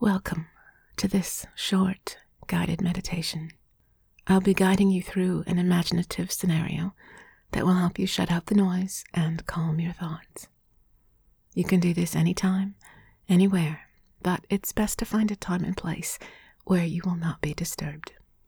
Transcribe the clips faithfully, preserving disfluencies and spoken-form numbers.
Welcome to this short guided meditation. I'll be guiding you through an imaginative scenario that will help you shut out the noise and calm your thoughts. You can do this anytime, anywhere, but it's best to find a time and place where you will not be disturbed.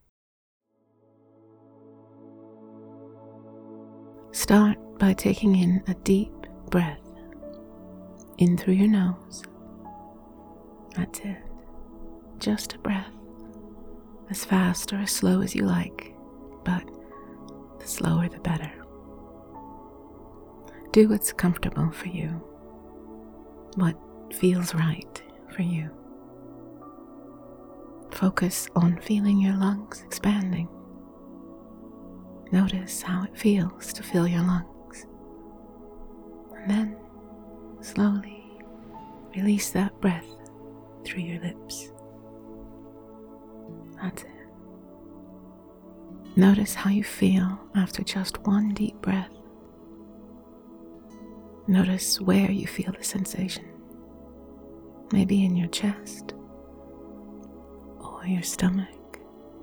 Start by taking in a deep breath in through your nose. That's it. Just a breath, as fast or as slow as you like, but the slower the better. Do what's comfortable for you, what feels right for you. Focus on feeling your lungs expanding. Notice how it feels to fill your lungs. And then, slowly, release that breath through your lips. That's it. Notice how you feel after just one deep breath. Notice where you feel the sensation. Maybe in your chest or your stomach.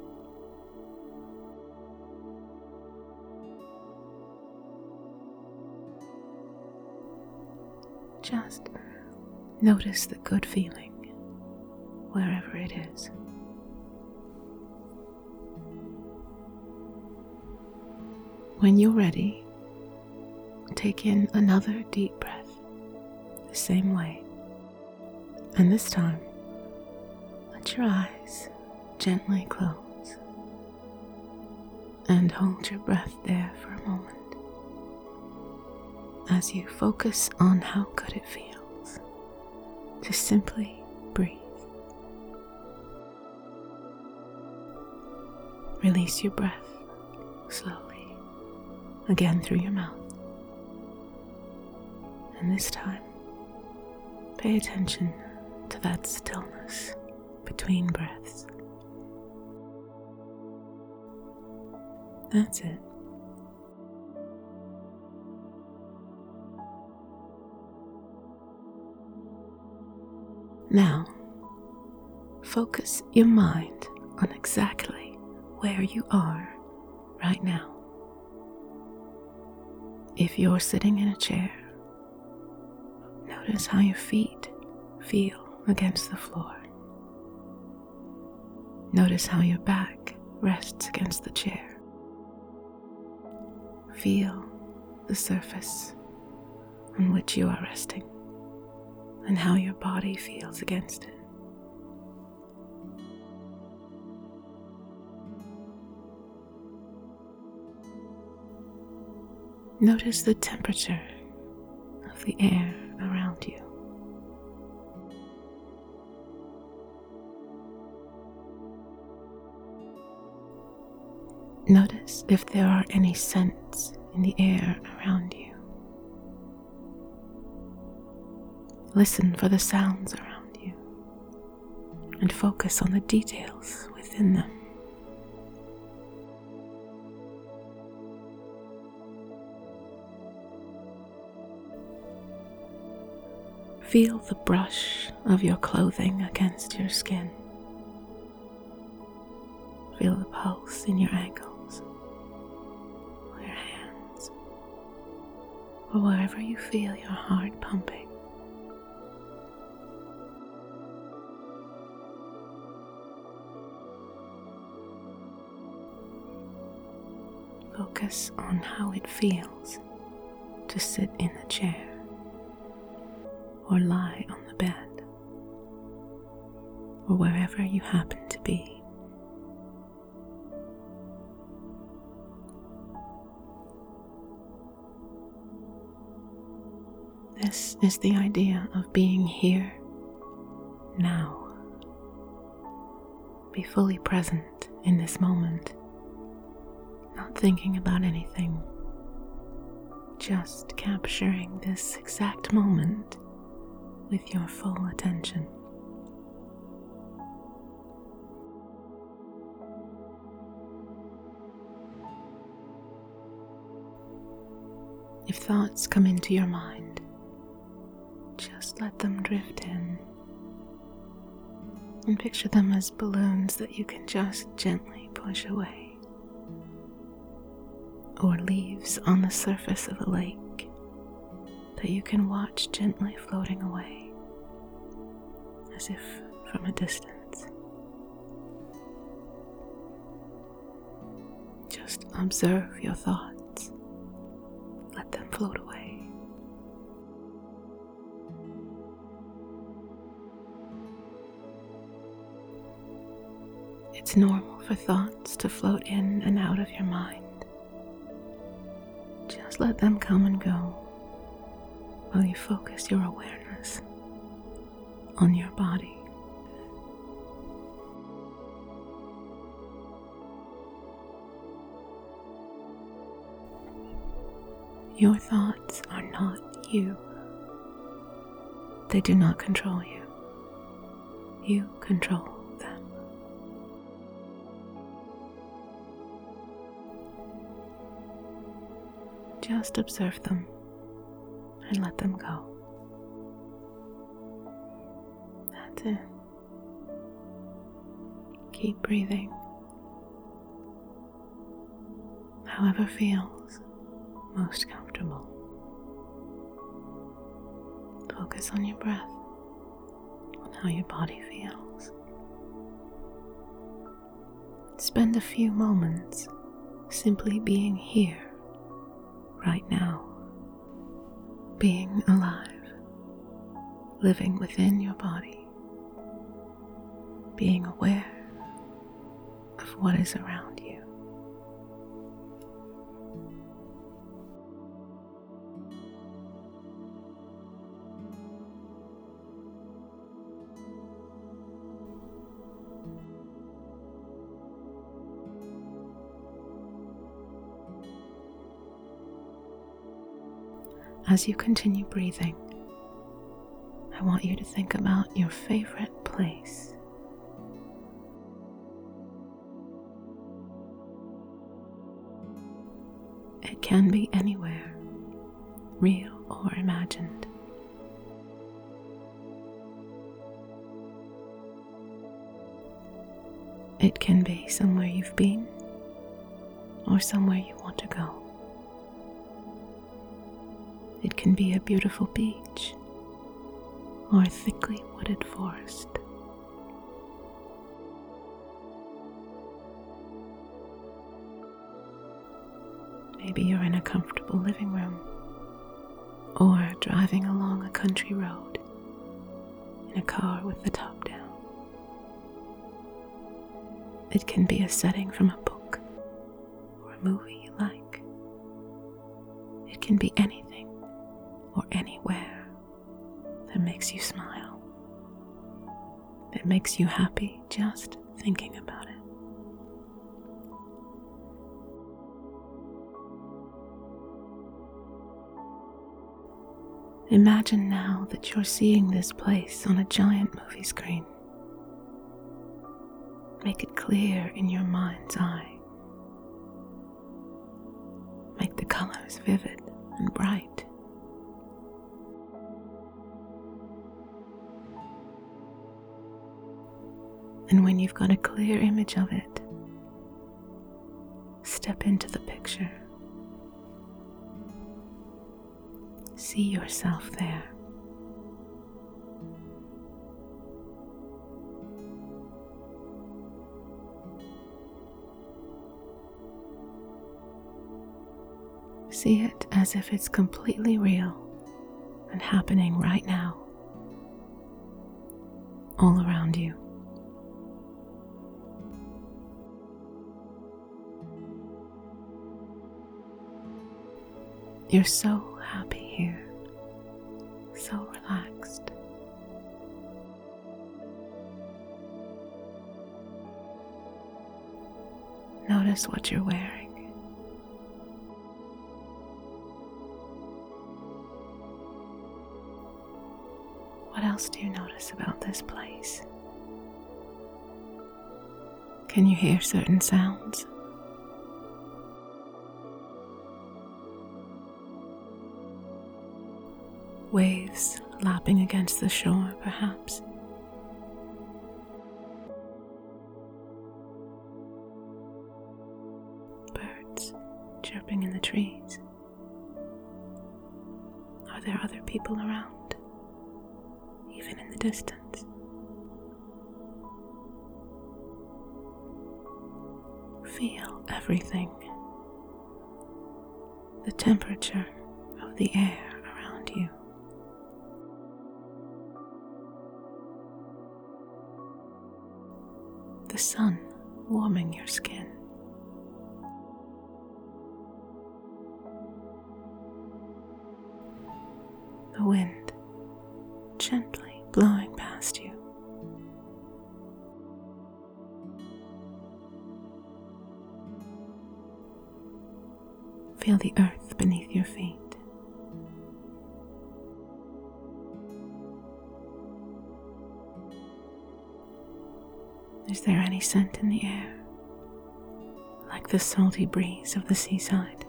Just notice the good feeling wherever it is. When you're ready, take in another deep breath, the same way. And this time, let your eyes gently close and hold your breath there for a moment as you focus on how good it feels to simply breathe. Release your breath slowly, again through your mouth. And this time, pay attention to that stillness between breaths. That's it. Now, focus your mind on exactly where you are right now. If you're sitting in a chair, notice how your feet feel against the floor. Notice how your back rests against the chair. Feel the surface on which you are resting and how your body feels against it. Notice the temperature of the air around you. Notice if there are any scents in the air around you. Listen for the sounds around you and focus on the details within them. Feel the brush of your clothing against your skin. Feel the pulse in your ankles, or your hands, or wherever you feel your heart pumping. Focus on how it feels to sit in the chair or lie on the bed, or wherever you happen to be. This is the idea of being here now. Be fully present in this moment, not thinking about anything, just capturing this exact moment with your full attention. If thoughts come into your mind, just let them drift in And picture them as balloons that you can just gently push away, or leaves on the surface of a lake that you can watch gently floating away, as if from a distance. Just observe your thoughts. Let them float away. It's normal for thoughts to float in and out of your mind. Just let them come and go while you focus your awareness on your body. Your thoughts are not you. They do not control you. You control them. Just observe them and let them go. That's it. Keep breathing. However feels most comfortable. Focus on your breath, on how your body feels. Spend a few moments simply being here, right now, being alive, living within your body, being aware of what is around you. As you continue breathing, I want you to think about your favorite place. It can be anywhere, real or imagined. It can be somewhere you've been or somewhere you want to go. It can be a beautiful beach or a thickly wooded forest. Maybe you're in a comfortable living room or driving along a country road in a car with the top down. It can be a setting from a book or a movie you like. It can be anything or anywhere that makes you smile, that makes you happy just thinking about it. Imagine now that you're seeing this place on a giant movie screen. Make it clear in your mind's eye. Make the colors vivid and bright. And when you've got a clear image of it, step into the picture. See yourself there. See it as if it's completely real and happening right now, all around you. You're so happy here, so relaxed. Notice what you're wearing. What else do you notice about this place? Can you hear certain sounds? Waves lapping against the shore, perhaps. chirping in the trees? Are there other people around, even in the distance? Feel everything. The temperature of the air around you. The sun warming your skin. The wind gently blowing past you. Feel the earth beneath your feet. Is there any scent in the air, like the salty breeze of the seaside?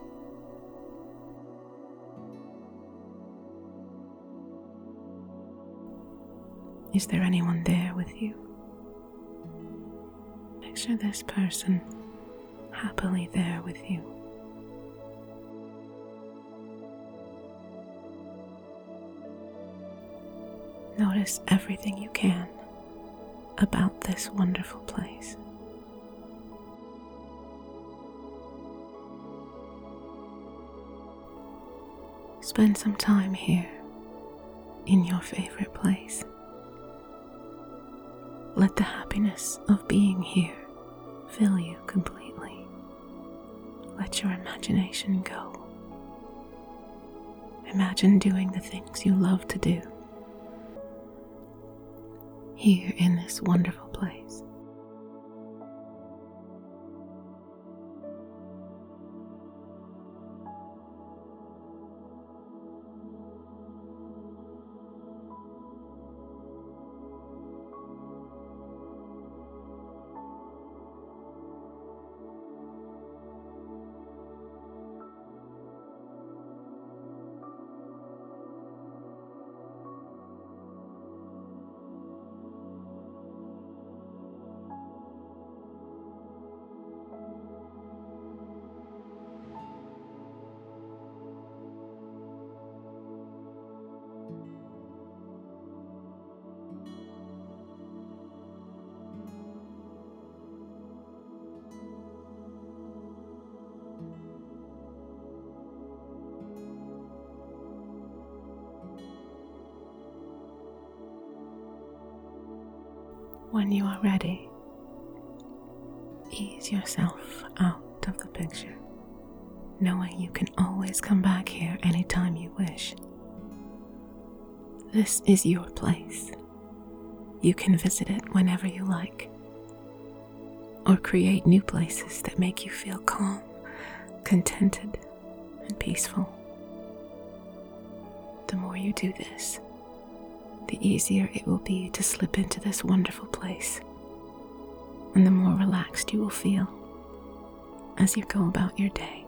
Is there anyone there with you? Picture this person happily there with you. Notice everything you can about this wonderful place. Spend some time here in your favorite place. Let the happiness of being here fill you completely. Let your imagination go. Imagine doing the things you love to do here in this wonderful place. When you are ready, ease yourself out of the picture, knowing you can always come back here anytime you wish. This is your place. You can visit it whenever you like, or create new places that make you feel calm, contented, and peaceful. The more you do this, the easier it will be to slip into this wonderful place, and the more relaxed you will feel as you go about your day.